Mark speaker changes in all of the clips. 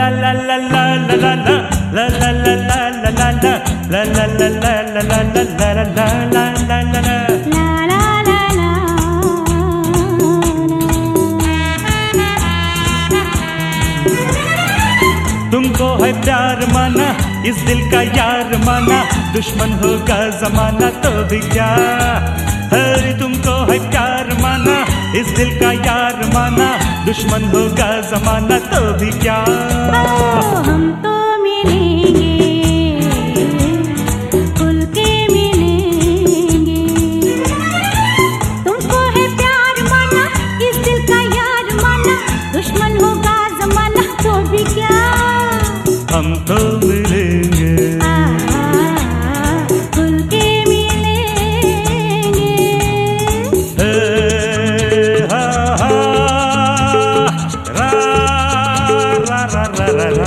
Speaker 1: तुमको है प्यार माना, इस दिल का यार माना, दुश्मन होगा जमाना तो भी क्या। अरे तुमको है प्यार माना, इस दिल का यार माना, दुश्मन होगा जमाना तो भी क्या।
Speaker 2: हम तो मिलेंगे, खुल के मिलेंगे। तुमको है प्यार माना, इस दिल का यार माना, दुश्मन होगा जमाना तो भी क्या।
Speaker 1: हम तो मिलेंगे,
Speaker 2: खुल के मिलेंगे।
Speaker 1: हा हा रा रा रा रा रा।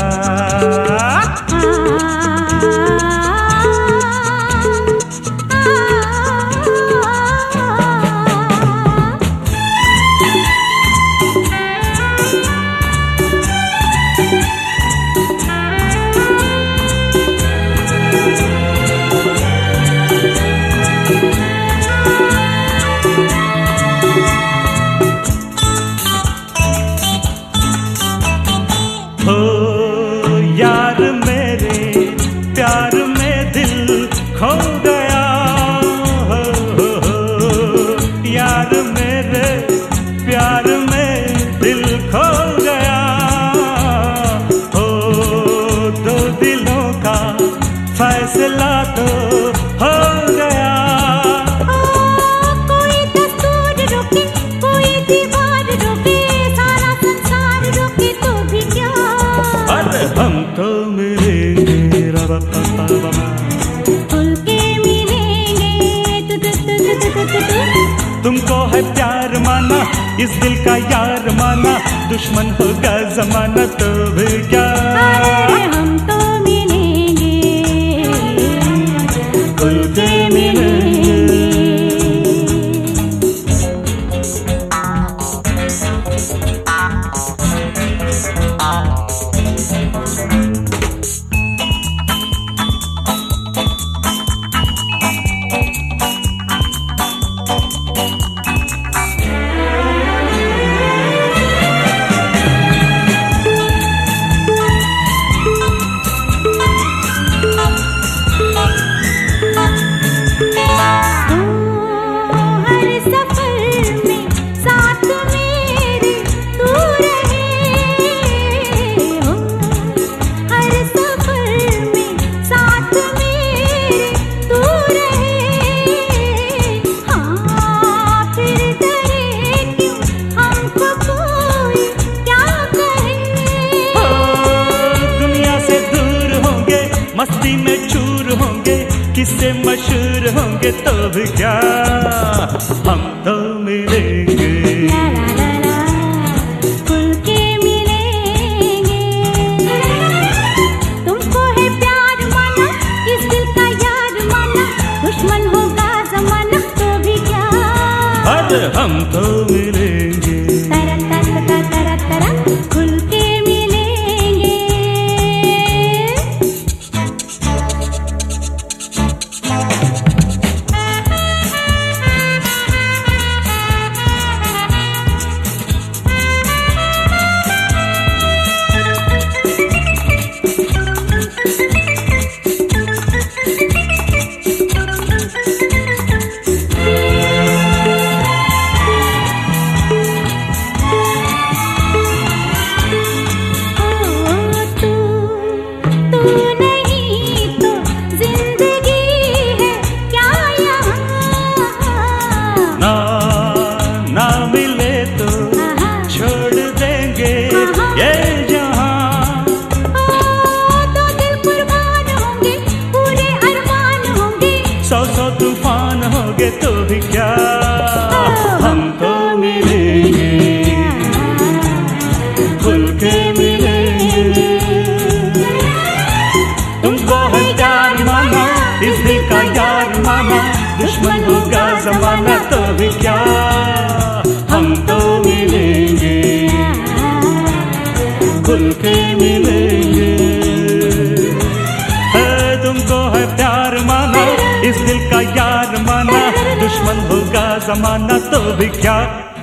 Speaker 1: हो यार मेरे प्यार में दिल खो गया, हो यार मेरे प्यार में दिल खो गया। हो दो दिलों का फैसला तो हो गया।
Speaker 2: कोई दस्तूर रोके, कोई दीवार रोके, सारा संसार रोके तो भी क्या।
Speaker 1: अरे हम तो मिलेंगे,
Speaker 2: खुल के मिलेंगे।
Speaker 1: तुमको है प्यार माना, इस दिल का यार माना, दुश्मन होगा जमाना तो भी क्या।
Speaker 2: अरे हम तो मिलेंगे, खुल के मिलेंगे।
Speaker 1: मस्ती में चूर होंगे, किससे मशहूर होंगे तो भी क्या। हम तो मिलेंगे,
Speaker 2: खुल के मिलेंगे। तुमको है प्यार माना, इस दिल का यार माना, दुश्मन होगा जमाना तो भी क्या।
Speaker 1: अरे हम तो मिलेंगे,
Speaker 2: खुल के मिलेंगे।
Speaker 1: तूफान होंगे तो भी क्या। हम तो मिलेंगे, खुल के मिलेंगे। तुमको है प्यार माना, इस दिल का यार माना, दुश्मन होगा जमाना तो भी क्या। हम तो मिलेंगे, खुल के मिलेंगे। जमाना तो भी क्या।